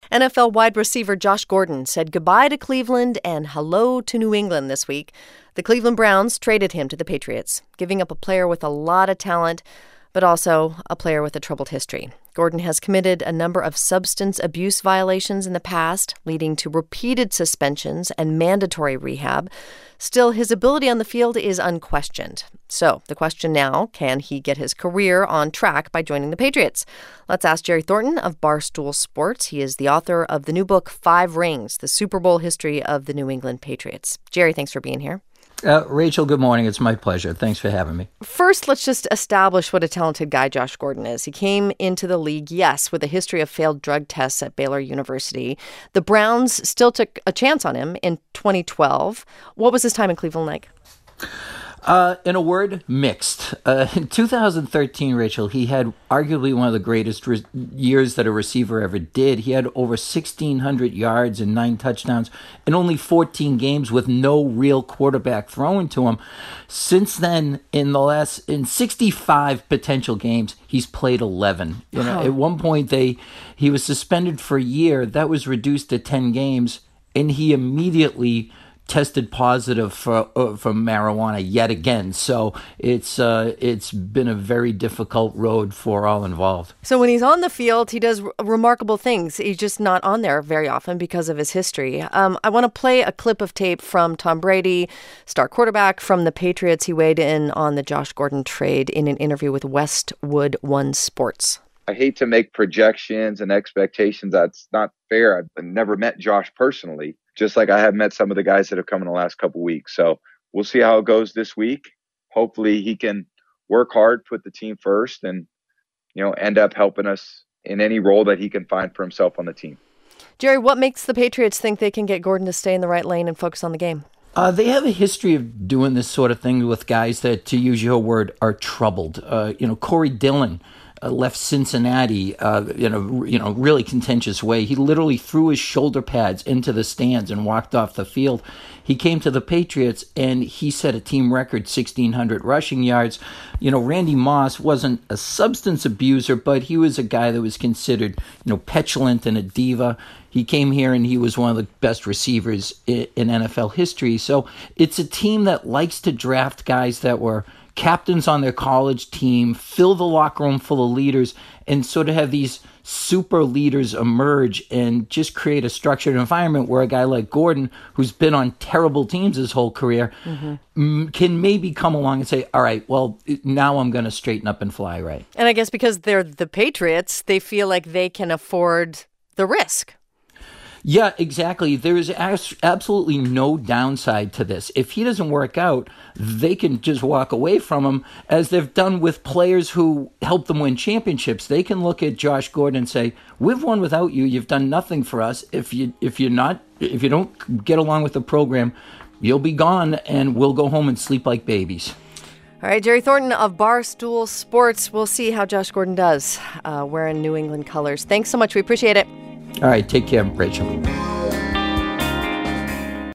NFL wide receiver Josh Gordon said goodbye to Cleveland and hello to New England this week. The Cleveland Browns traded him to the Patriots, giving up a player with a lot of talent, but also a player with a troubled history. Gordon has committed a number of substance abuse violations in the past, leading to repeated suspensions and mandatory rehab. Still, his ability on the field is unquestioned. So the question now, can he get his career on track by joining the Patriots? Let's ask Jerry Thornton of Barstool Sports. He is the author of the new book, 5 Rings, the Super Bowl History of the New England Patriots. Jerry, thanks for being here. Rachel, good morning. It's my pleasure. Thanks for having me. First, let's just establish what a talented guy Josh Gordon is. He came into the league, yes, with a history of failed drug tests at Baylor University. The Browns still took a chance on him in 2012. What was his time in Cleveland like? In a word, mixed. In 2013, Rachel, he had arguably one of the greatest years that a receiver ever did. He had over 1,600 yards and 9 touchdowns in only 14 games with no real quarterback throwing to him. Since then, in 65 potential games, he's played 11. At one point, he was suspended for a year. That was reduced to 10 games, and he immediately tested positive for marijuana yet again. So it's been a very difficult road for all involved. So when he's on the field, he does remarkable things. He's just not on there very often because of his history. I want to play a clip of tape from Tom Brady, star quarterback from the Patriots. He weighed in on the Josh Gordon trade in an interview with Westwood One Sports. I hate to make projections and expectations. That's not fair. I've never met Josh personally, just like I have met some of the guys that have come in the last couple of weeks. So we'll see how it goes this week. Hopefully he can work hard, put the team first, and end up helping us in any role that he can find for himself on the team. Jerry, what makes the Patriots think they can get Gordon to stay in the right lane and focus on the game? They have a history of doing this sort of thing with guys that, to use your word, are troubled. Corey Dillon left Cincinnati, really contentious way. He literally threw his shoulder pads into the stands and walked off the field. He came to the Patriots and he set a team record 1,600 rushing yards. Randy Moss wasn't a substance abuser, but he was a guy that was considered, petulant and a diva. He came here and he was one of the best receivers in NFL history. So it's a team that likes to draft guys that were captains on their college team, fill the locker room full of leaders, and sort of have these super leaders emerge and just create a structured environment where a guy like Gordon, who's been on terrible teams his whole career, can maybe come along and say, all right, well, now I'm going to straighten up and fly right. And I guess because they're the Patriots, they feel like they can afford the risk. Yeah, exactly. There is absolutely no downside to this. If he doesn't work out, they can just walk away from him, as they've done with players who help them win championships. They can look at Josh Gordon and say, "We've won without you. You've done nothing for us. If you don't get along with the program, you'll be gone, and we'll go home and sleep like babies." All right, Jerry Thornton of Barstool Sports. We'll see how Josh Gordon does wearing New England colors. Thanks so much. We appreciate it. All right, take care, Rachel.